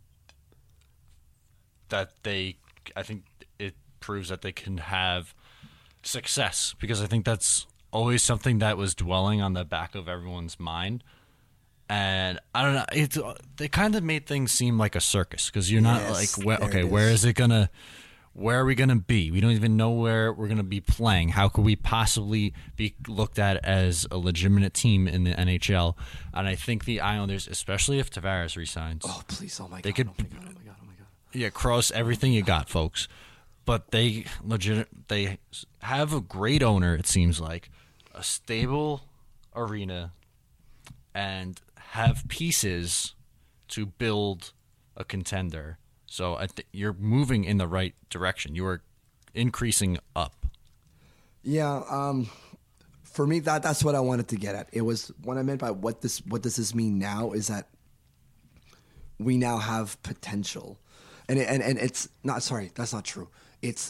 I think it proves that they can have success, because I think that's always something that was dwelling on the back of everyone's mind. And I don't know, they kind of made things seem like a circus, because you're not where are we gonna be? We don't even know where we're gonna be playing. How could we possibly be looked at as a legitimate team in the NHL? And I think the Islanders, especially if Tavares resigns, oh please, oh my god, oh my god, yeah, cross everything you got, folks. But they have a great owner, it seems like, a stable arena, and have pieces to build a contender. So I think you're moving in the right direction. You are increasing up. Yeah, for me, that's what I wanted to get at. It was what I meant by what does this mean now is that we now have potential, and it's not. Sorry, that's not true. It's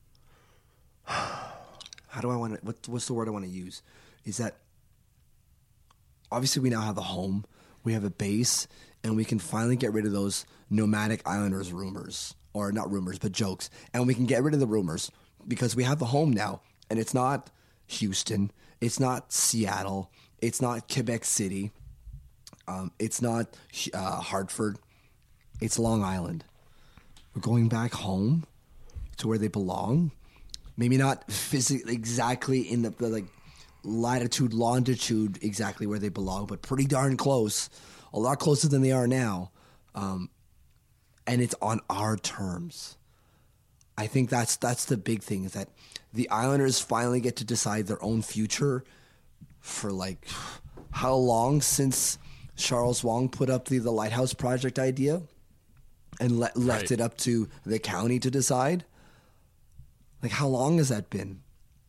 how do I want to? What's the word I want to use? Is that obviously we now have a home, we have a base, and we can finally get rid of those nomadic Islanders rumors, or not rumors, but jokes. And we can get rid of the rumors because we have a home now, and it's not Houston, it's not Seattle, it's not Quebec City, it's not Hartford, it's Long Island. We're going back home to where they belong. Maybe not physically exactly in the like latitude, longitude exactly where they belong, but pretty darn close. A lot closer than they are now. And it's on our terms. I think that's the big thing, is that the Islanders finally get to decide their own future for like how long since Charles Wang put up the Lighthouse Project idea and left it up to the county to decide. Like, how long has that been?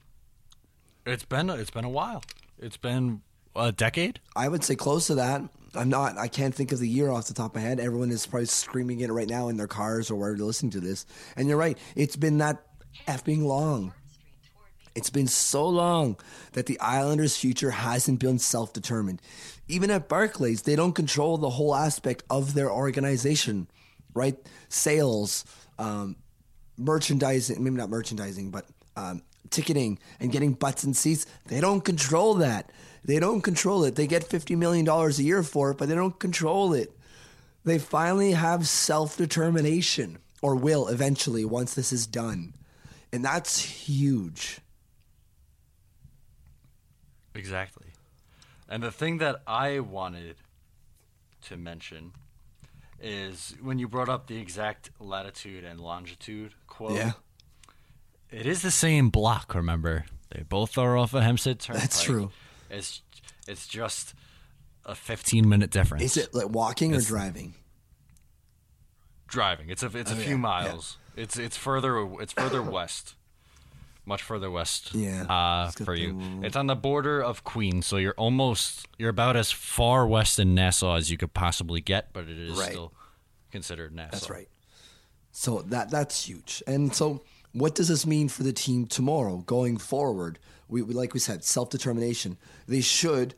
It's been a while. It's been a decade. I would say close to that. I can't think of the year off the top of my head. Everyone is probably screaming it right now in their cars or wherever they're listening to this. And you're right. It's been that effing long. It's been so long that the Islanders' future hasn't been self-determined. Even at Barclays, they don't control the whole aspect of their organization, right? Sales, merchandising, maybe not merchandising, but ticketing and getting butts and seats. They don't control that. They don't control it. They get $50 million a year for it, but they don't control it. They finally have self-determination, or will eventually once this is done. And that's huge. Exactly. And the thing that I wanted to mention is when you brought up the exact latitude and longitude quote. Yeah. It is the same block, remember? They both are off of Hempstead Turnpike. That's true. It's just a 15-minute difference. Is it like walking or driving? Driving. It's a few miles. Yeah. It's further west. Much further west. Yeah. For you. It's on the border of Queens, so you're about as far west in Nassau as you could possibly get, but it is still considered Nassau. That's right. So that's huge. And so what does this mean for the team tomorrow going forward? We like we said, self-determination. They should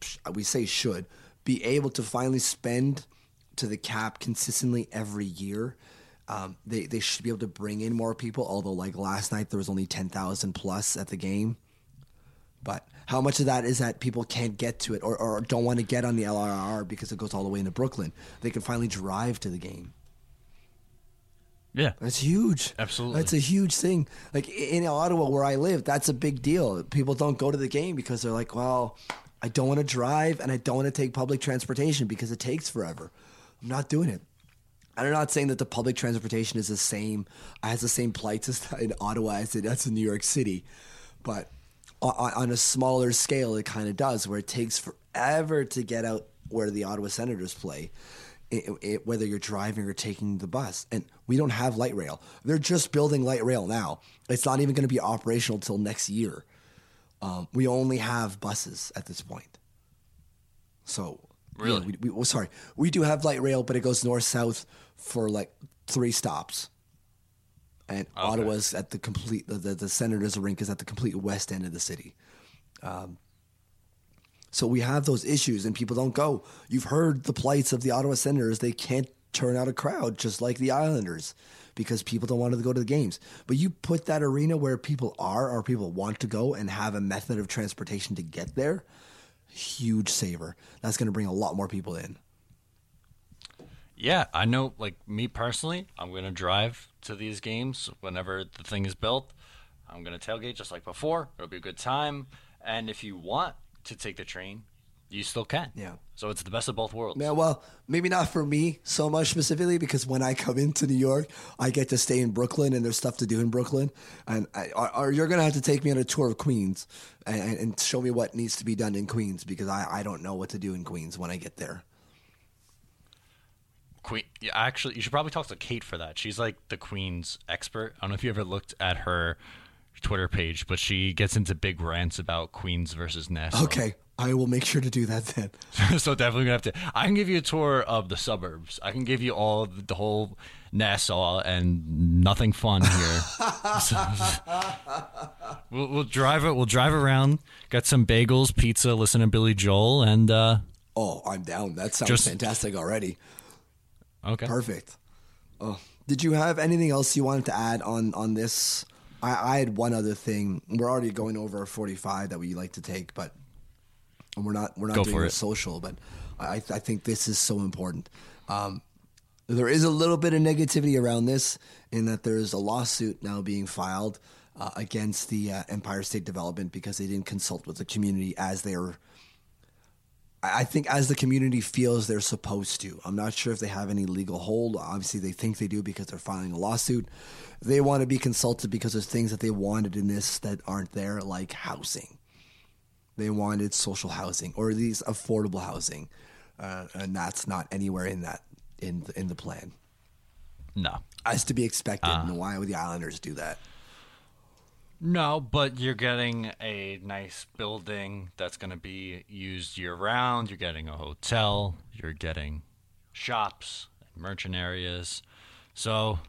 be able to finally spend to the cap consistently every year. They should be able to bring in more people, although like last night there was only 10,000 plus at the game. But how much of that is that people can't get to it or don't want to get on the LRR because it goes all the way into Brooklyn? They can finally drive to the game. Yeah. That's huge. Absolutely. That's a huge thing. Like in Ottawa where I live, that's a big deal. People don't go to the game because they're like, well, I don't want to drive and I don't want to take public transportation because it takes forever. I'm not doing it. I'm not saying that the public transportation is has the same plights as in Ottawa as it does in New York City. But on a smaller scale, it kind of does, where it takes forever to get out where the Ottawa Senators play. Whether you're driving or taking the bus. And we don't have light rail. They're just building light rail now. It's not even going to be operational until next year. We only have buses at this point. So, really? Yeah, we do have light rail, but it goes north-south for like 3 stops. And Ottawa's at the Senators' rink is at the complete west end of the city. So we have those issues, and people don't go. You've heard the plights of the Ottawa Senators. They can't turn out a crowd just like the Islanders because people don't want to go to the games. But you put that arena where people are or people want to go and have a method of transportation to get there, huge saver. That's going to bring a lot more people in. Yeah, I know, like me personally, I'm going to drive to these games whenever the thing is built. I'm going to tailgate just like before. It'll be a good time. And if you want to take the train, you still can. Yeah. So it's the best of both worlds. Yeah, well, maybe not for me so much specifically because when I come into New York, I get to stay in Brooklyn and there's stuff to do in Brooklyn. And you're going to have to take me on a tour of Queens and show me what needs to be done in Queens because I don't know what to do in Queens when I get there. Yeah, actually, you should probably talk to Kate for that. She's like the Queens expert. I don't know if you ever looked at her Twitter page, but she gets into big rants about Queens versus Nassau. Okay, I will make sure to do that then. So definitely gonna have to. I can give you a tour of the suburbs. I can give you all the whole Nassau and nothing fun here. We'll drive it. We'll drive around. Got some bagels, pizza. Listen to Billy Joel, and oh, I'm down. That sounds fantastic already. Okay, perfect. Oh, did you have anything else you wanted to add on this? I had one other thing. We're already going over 45 that we like to take, but we're not doing a social. But I think this is so important. There is a little bit of negativity around this in that there's a lawsuit now being filed against the Empire State Development because they didn't consult with the community as the community feels they're supposed to. I'm not sure if they have any legal hold. Obviously, they think they do because they're filing a lawsuit. They want to be consulted because there's things that they wanted in this that aren't there, like housing. They wanted social housing or these affordable housing, and that's not anywhere in that in the plan. No, as to be expected. And why would the Islanders do that? No, but you're getting a nice building that's going to be used year round. You're getting a hotel. You're getting shops and merchant areas. So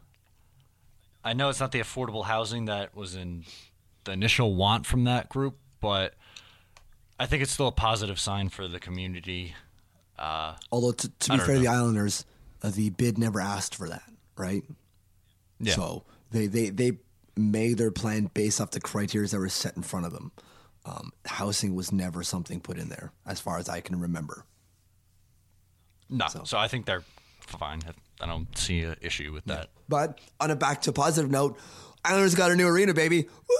I know it's not the affordable housing that was in the initial want from that group, but I think it's still a positive sign for the community. Although, to be fair to the Islanders, the bid never asked for that, right? Yeah. So they made their plan based off the criteria that were set in front of them. Housing was never something put in there, as far as I can remember. No, so I think they're fine. I don't see an issue with that. But on a back to positive note, Islanders got a new arena, baby. Woo!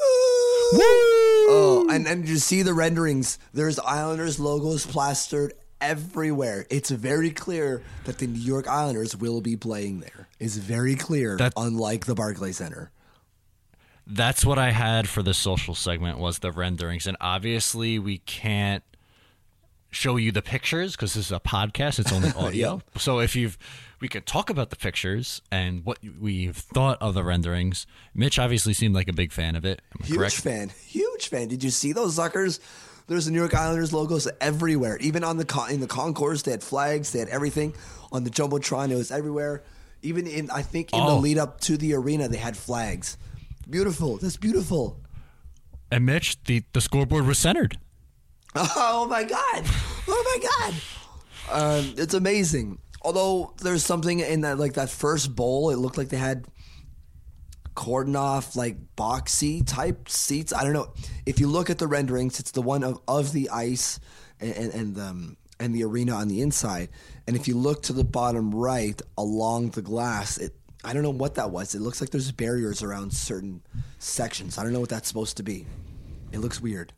Oh, and you see the renderings. There's Islanders logos plastered everywhere. It's very clear that the New York Islanders will be playing there. It's very clear, unlike the Barclays Center. That's what I had for the social segment, was the renderings. And obviously we can't show you the pictures because this is a podcast. It's only audio. Yeah. So we could talk about the pictures and what we've thought of the renderings. Mitch obviously seemed like a big fan of it. Huge fan. Did you see those suckers? There's the New York Islanders logos everywhere. Even on in the concourse, they had flags. They had everything. On the Jumbotron, it was everywhere. Even in the lead up to the arena, they had flags. Beautiful. That's beautiful. And Mitch, the scoreboard was centered. Oh my God. It's amazing. Although there's something in that first bowl, it looked like they had cordon off boxy type seats. I don't know. If you look at the renderings, it's the one of the ice and the arena on the inside. And if you look to the bottom right along the glass, I don't know what that was. It looks like there's barriers around certain sections. I don't know what that's supposed to be. It looks weird.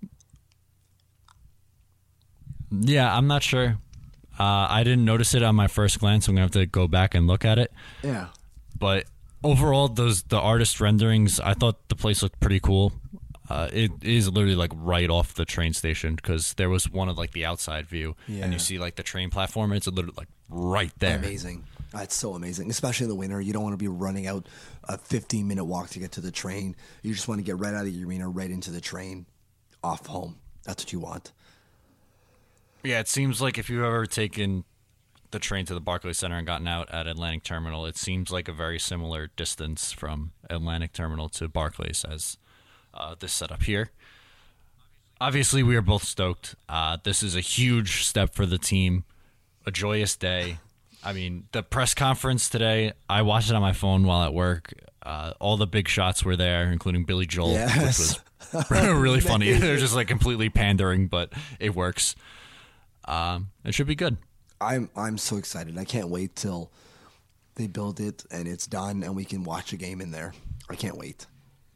Yeah, I'm not sure. I didn't notice it on my first glance. I'm going to have to go back and look at it. Yeah. But overall, the artist renderings, I thought the place looked pretty cool. It is literally right off the train station, because there was one of the outside view, and you see the train platform. It's literally right there. Amazing. That's so amazing, especially in the winter. You don't want to be running out a 15-minute walk to get to the train. You just want to get right out of the arena, right into the train, off home. That's what you want. Yeah, it seems like if you've ever taken the train to the Barclays Center and gotten out at Atlantic Terminal, it seems like a very similar distance from Atlantic Terminal to Barclays as this setup here. Obviously, we are both stoked. This is a huge step for the team, a joyous day. I mean, the press conference today, I watched it on my phone while at work. All the big shots were there, including Billy Joel, which was really funny. They're just completely pandering, but it works. It should be good. I'm so excited. I can't wait till they build it and it's done and we can watch a game in there. I can't wait.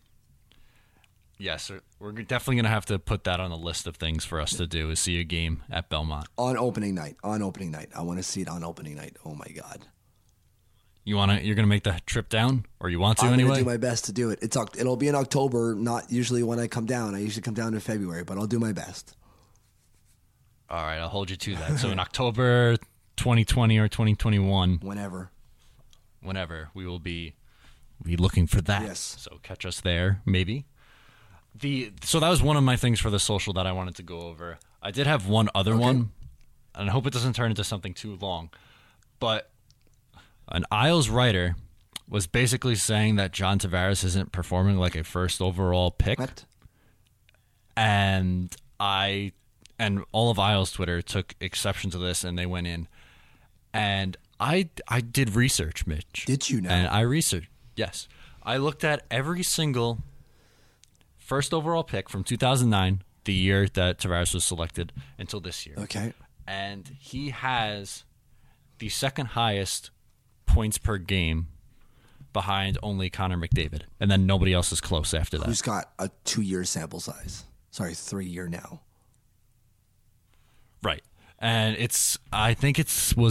Yes, we're definitely going to have to put that on the list of things for us to do, is see a game at Belmont. On opening night. I want to see it on opening night. Oh, my God. You're going to make the trip down, or you want to anyway? I'm going to do my best to do it. It'll be in October, not usually when I come down. I usually come down in February, but I'll do my best. All right, I'll hold you to that. So in October 2020 or 2021. Whenever, we will be looking for that. Yes. So catch us there, maybe. So that was one of my things for the social that I wanted to go over. I did have one other one, and I hope it doesn't turn into something too long. But an Isles writer was basically saying that John Tavares isn't performing like a first overall pick. What? And all of Isles Twitter took exception to this, and they went in. And I did research, Mitch. Did you know? And I researched, yes. I looked at every single first overall pick from 2009, the year that Tavares was selected, until this year. Okay. And he has the second highest points per game behind only Connor McDavid. And then nobody else is close after that. Who's got a 2-year sample size? Sorry, 3-year now. Right. And I think it was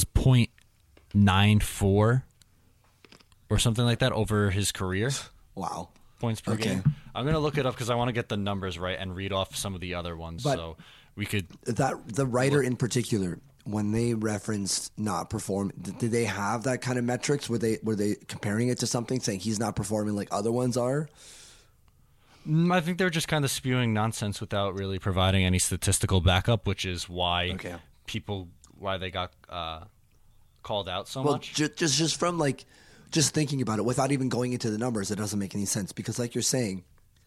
0.94 or something like that over his career. Wow. Points per game. I'm going to look it up because I want to get the numbers right and read off some of the other ones. But so we could. The writer in particular, when they referenced not perform, did they have that kind of metrics? Were they comparing it to something, saying he's not performing like other ones are? I think they're just kind of spewing nonsense without really providing any statistical backup, which is why why they got called out so much. Just from just thinking about it without even going into the numbers, it doesn't make any sense because, like you're saying,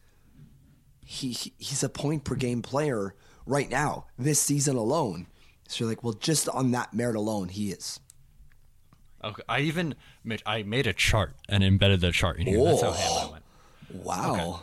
he's a point per game player right now this season alone. So you're like, well, just on that merit alone, he is. Okay, I made a chart and embedded the chart in here. That's how ham I went. Wow. Okay.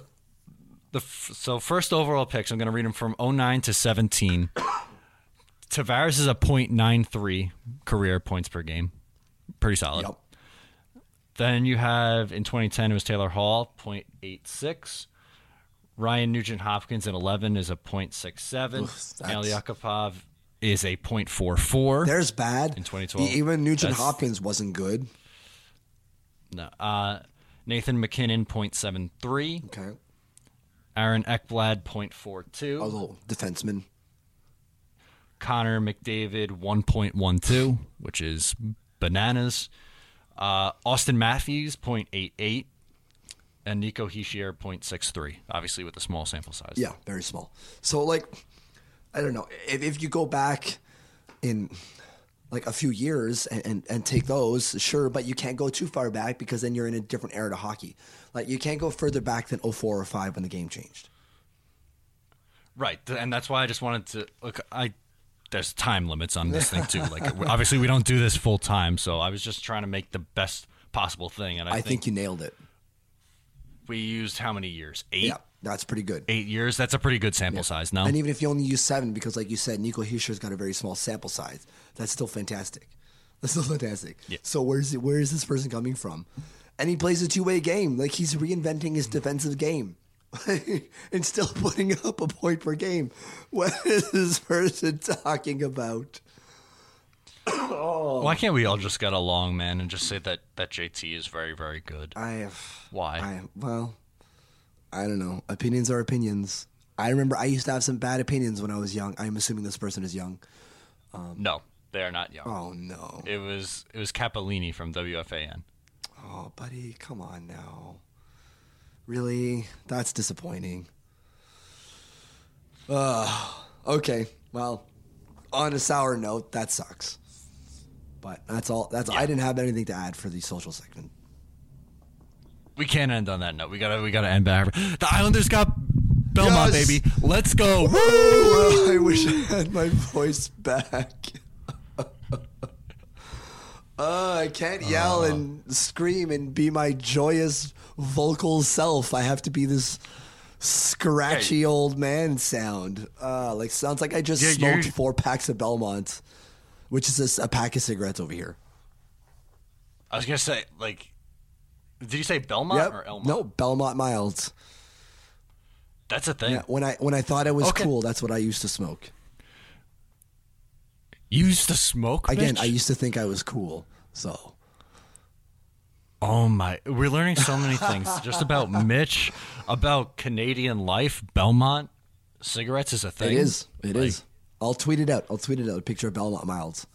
So first overall picks, I'm going to read them from 09 to 17. Tavares is a .93 career points per game. Pretty solid. Yep. Then you have, in 2010, it was Taylor Hall, .86. Ryan Nugent-Hopkins at 11 is a .67. Nail Yakupov is a .44. There's bad. In 2012. Even Nugent-Hopkins wasn't good. No. Nathan McKinnon, .73. Okay. Aaron Ekblad, .42. A little defenseman. Connor McDavid, 1.12, which is bananas. Austin Matthews, .88. And Nico Hischier, .63. Obviously with a small sample size. Yeah, very small. So, I don't know. If you go back in a few years and take those, sure, but you can't go too far back because then you're in a different era to hockey. You can't go further back than 04 or 05 when the game changed. Right, and that's why I just wanted to look. There's time limits on this thing too. Obviously, we don't do this full time, so I was just trying to make the best possible thing. And I think you nailed it. We used how many years? 8. Yeah, that's pretty good. 8 years. That's a pretty good sample size. No, and even if you only use 7, because like you said, Nico Hischier's got a very small sample size. That's still fantastic. Yeah. So where is this person coming from? And he plays a two-way game. He's reinventing his defensive game. And still putting up a point per game. What is this person talking about? Why can't we all just get along, man, and just say that JT is very, very good? Why? I don't know. Opinions are opinions. I remember I used to have some bad opinions when I was young. I'm assuming this person is young. No, they are not young. Oh, no. It was Capellini from WFAN. Oh, buddy, come on now. Really? That's disappointing. Okay. Well, on a sour note, that sucks. But that's all. I didn't have anything to add for the social segment. We can't end on that note. We gotta end back. The Islanders got Belmont, yes! Baby. Let's go. Woo! I wish I had my voice back. I can't yell and scream and be my joyous vocal self. I have to be this scratchy old man sound. Sounds like I just smoked 4 packs of Belmont, which is a pack of cigarettes over here. I was gonna say, did you say Belmont or Elmont? No, Belmont Milds. That's a thing. Yeah, when I thought it was cool, that's what I used to smoke. You used to smoke, again? Bitch? I used to think I was cool. So. Oh my! We're learning so many things just about Mitch, about Canadian life. Belmont cigarettes is a thing. It is. It is. I'll tweet it out. A picture of Belmont Milds.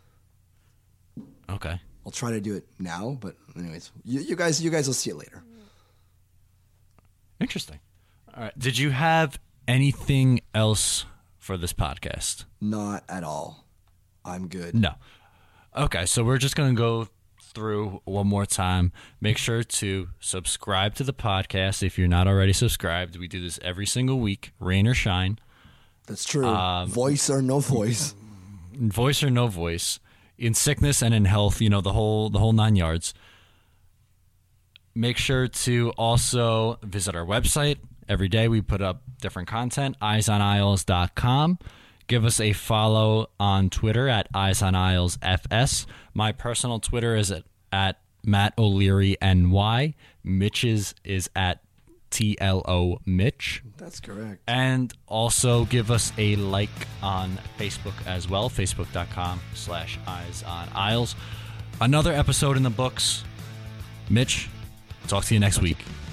Okay. I'll try to do it now, but anyways, you guys will see it later. Interesting. All right. Did you have anything else for this podcast? Not at all. I'm good. No. Okay, so we're just going to go through one more time. Make sure to subscribe to the podcast if you're not already subscribed. We do this every single week, rain or shine. That's true. Voice or no voice. Voice or no voice. In sickness and in health, the whole 9 yards. Make sure to also visit our website. Every day we put up different content, eyesonisles.com. Give us a follow on Twitter at eyesonislesfs. My personal Twitter is at Matt O'Leary NY. Mitch's is at TLO Mitch. That's correct. And also give us a like on Facebook as well, facebook.com/eyesonisles. Another episode in the books. Mitch, talk to you next week.